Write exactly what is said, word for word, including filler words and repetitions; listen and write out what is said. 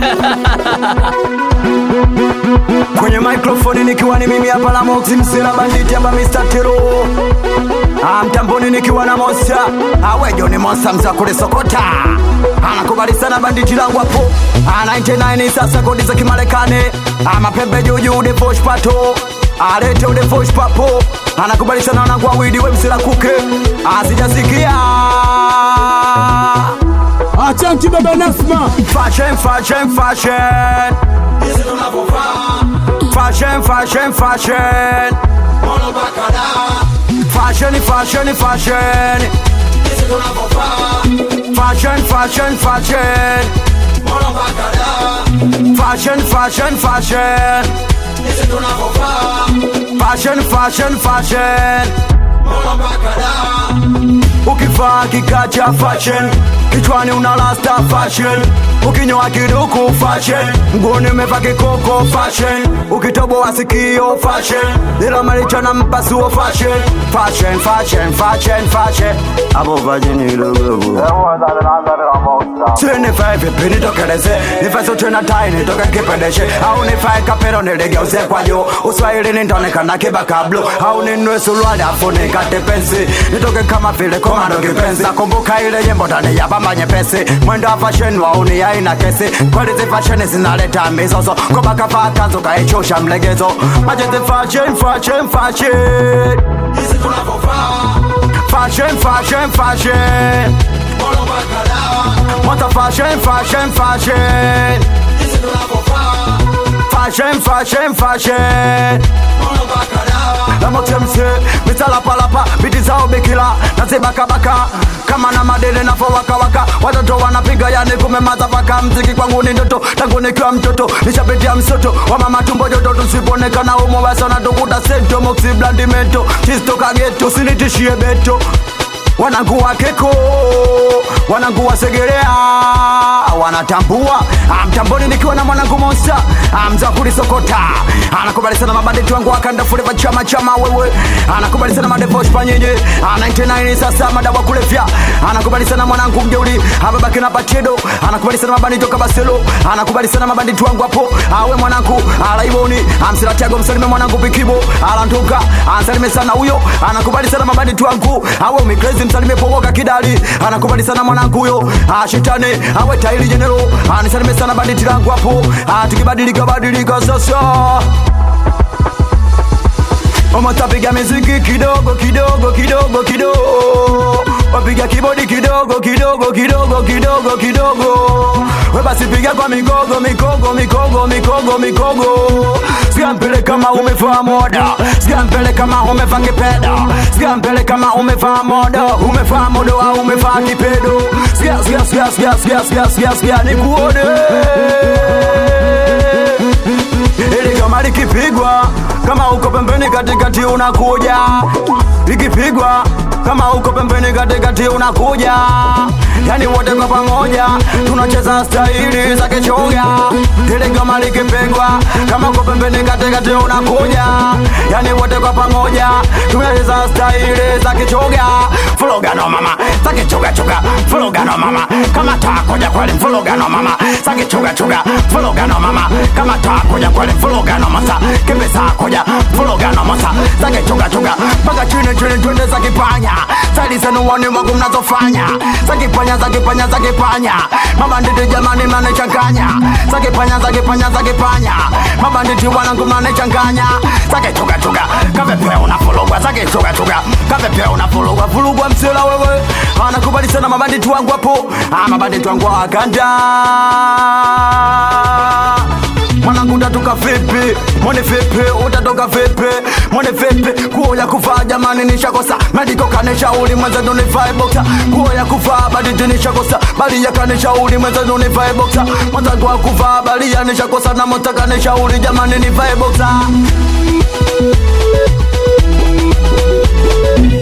Kwenye microphone nikiwa ni mimi hapa la Moxie Msela Banditi hapa mister Tiro. Ah, mtamboni nikiwa na Mosa. Ah, wejo ni Mosa mza kule Sokota. Anakubali sana banditi langu hapo. Ah, ninety nine sasa kodi za Kimarekani. Ah, mapembe juju de Fosh Pato. Ah, lete ude Fosh Papo. Anakubali sana wanangu wa Widi we Msela Kuke. Ah, sijasikia. Achanti baba Nasma. Fashion, fashion, fashion. Hizi tunavovaa. Fashion, fashion, fashion. Mono bakada. Fashion, fashion, fashion. Hizi tunavovaa. Fashion, fashion, fashion. Mono bakada. Fashion, fashion, fashion. Hizi tunavovaa. Fashion, fashion, fashion. Mono bakada. Ukivaa kikacha fashion, kichwani una rasta fashion, ukinyoa kiduku fashion, mguuni umevaa kikoko fashion, ukitoboa sikio fashion, ila malicha na mpasuo fashion. Fashion, fashion, fashion, fashion. Abo vajini lugu. Sini fai vipi nitokeleze, nifeso tena tai nitoke kipedeshe, au nifai kapero niligeuze kwa juu, uswahili nindonekana kiba kablu, au ninue suruali afu nikate pensi, nitoke kama vile komando kipenzi. Nakumbuka ile nyimbo ndani ya bamba nyepesi, mwendo wa fashion wauni ya ina kesi, kweli zi fashion zinaleta mizozo, kwa baka faa kanzo kaichosha mlegezo. Majezi fashion, fashion, fashion. Hizi tunavovaa. Fashion, fashion, fashion. Mono bakada. Mota fashion, fashion, fashion. Hizi tunavovaa. Fashion, fashion, fashion. Mono bakada. La motemse, mitala palapa, biti zao bikila, nasi baka baka. Kama na madele na waka waka, watoto wanapiga yani kumemaza paka. Mziki kwangu ni ndoto, tangu nikiwa mtoto, nishapitia msoto, wa mama tumbo joto, tusiponekana umo wasa na tukuta sento, Moxie Blandimento, chisto kageto, usinitishie beto. Wanangu wa keko, wanangu wa segerea, wanatambua. Mtamboni nikiwa na mwanangu Mosa, mza kuli Sokota. Anakubali sana mabanditi wangu wakanda forever chama chama wewe. Anakubali sana madevosh panyenye, ninety nine sasa madawa kulevya. Anakubali sana mwanangu mjeuli, ababaki na pachedo. Anakubali sana mabanditi toka Baselo. Anakubali sana mabanditi wangu hapo. Awe mwanangu, alaiboni, amsila tiago msalime mwanangu Pikibo. Alantoka, ansalime sana huyo. Anakubali sana mabanditi wangu, awe umikrezi msalime Pogoka Kidali. Anakubali sana mwanangu huyo, ashitane, awe taili general. Anisalime sana banditi langu hapo. Tukibadilika badilika sasa. Mama tapiga miziki kidogo kidogo kidogo kidogo, wapiga kibodi kidogo kidogo kidogo kidogo kidogo, we basi piga kwa mikogo mikogo mikogo mikogo mikogo. Sigampele kama umevaa moda, sigampele kama umevaa kipeda, sigampele kama umevaa moda, umevaa moda au umevaa kipedo. Siga siga siga siga siga siga siga siga nikuone. Ili kama likipigwa, kama uko pembeni katikati unakuja. Likipigwa, kama uko pembeni katikati unakuja. Yani wote kwa pamoja tunacheza staili za kichoga. Ili kama likipigwa, kama uko pembeni katikati unakuja. Yani wote kwa pamoja tunacheza staili za kichoga. Fuloga no mama, saki choga choga. Fuloga no mama, kama takoja kweli. Fuloga no mama, saki choga choga. Fuloga no mama, kama takoja kweli. Fuloga no masa, kembesa koja. Fuloga no masa, saki choga choga. Paka chini chini twende za kipanya. Sali senu wani wangu mnazofanya. Saki panya, saki panya, saki panya. Mabanditi jamani mnanichanganya. Saki panya, saki panya, saki panya. Mabanditi wanangu mnanichanganya. Saki choga choga, kavepe unafulugwa. Saki choga choga, kavepe unafulugwa. Fulugwa msela wewe. Anakubali sana mabanditi wangu hapo. Ah, mabanditi wangu wakanda. Mwanangu utatoka vipi, mwone vipi, utatoka vipi, mwone vipi. Kuo ya kuvaa jamani nishakosa, mediko kanishauri mwenza nunivae boxa. Kuo ya kuvaa baditi nishakosa, bali ya kanishauri mwenza nunivae boxa. Mwenza kwa kuvaa bali ya nishakosa, na mwenza kanishauri jamani nivae boxa.